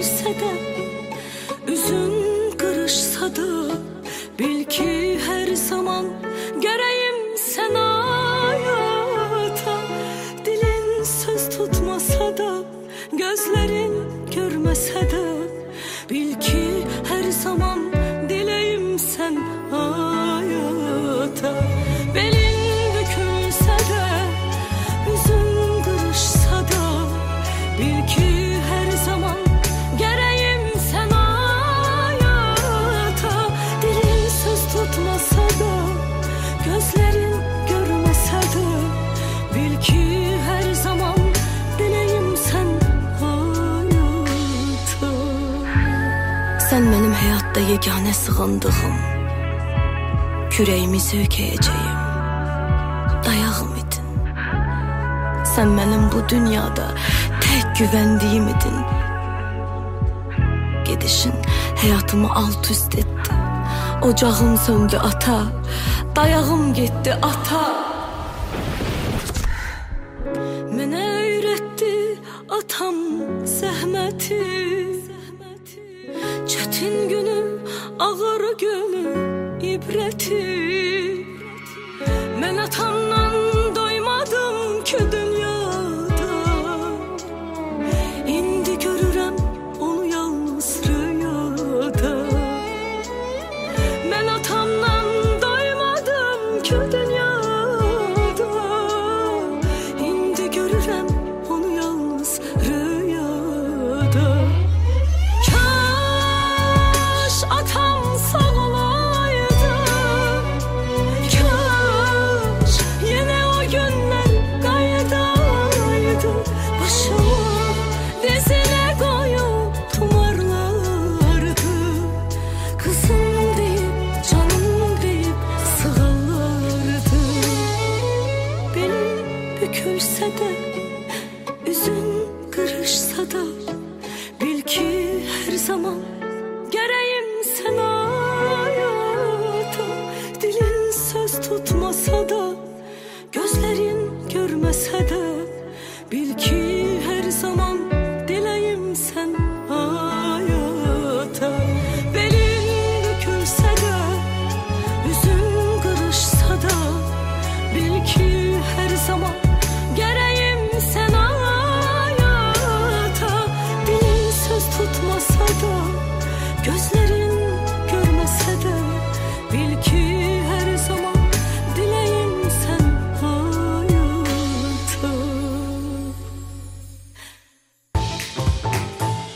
bükülse de, üzün kırışsa da, bil ki her zaman göreyim sen hayata. Dilin söz tutmasa da, gözlerin görmese de, bil ki her zaman dileyim sen hayata. Belin bükülse de, yüzün kırışsa da, bil ki her zaman göreyim sen hayata. Dilin söz tutmasa da, gözlerin görmese de, bil ki her zaman dileyim sen hayata. Sen benim hayatta yegane sığındığım, küreğimi sökeyeceğim dayağım idin. Sen benim bu dünyada tek güvendiğim idin. Gidişin hayatımı alt üst etti. Ocağım söndü ata, dayağım gitti ata. Mənə öyrətdi atam zəhməti, çətin günüm, ağır günüm ibrəti. Mən atamdan doymadım ki dünyada, indi görürəm onu yalnız rüyada. Mən atamdan doymadım ki dünyada, indi görürəm onu yalnız rüyada. Kaş atam sağ olaydı, kaş yine o günler qayıdaydı. Başıma dizine koyup tumarlardı, kızım deyip canım deyip sığallardı. Belim bükülse de, üzün kırışsa da, bil ki her zaman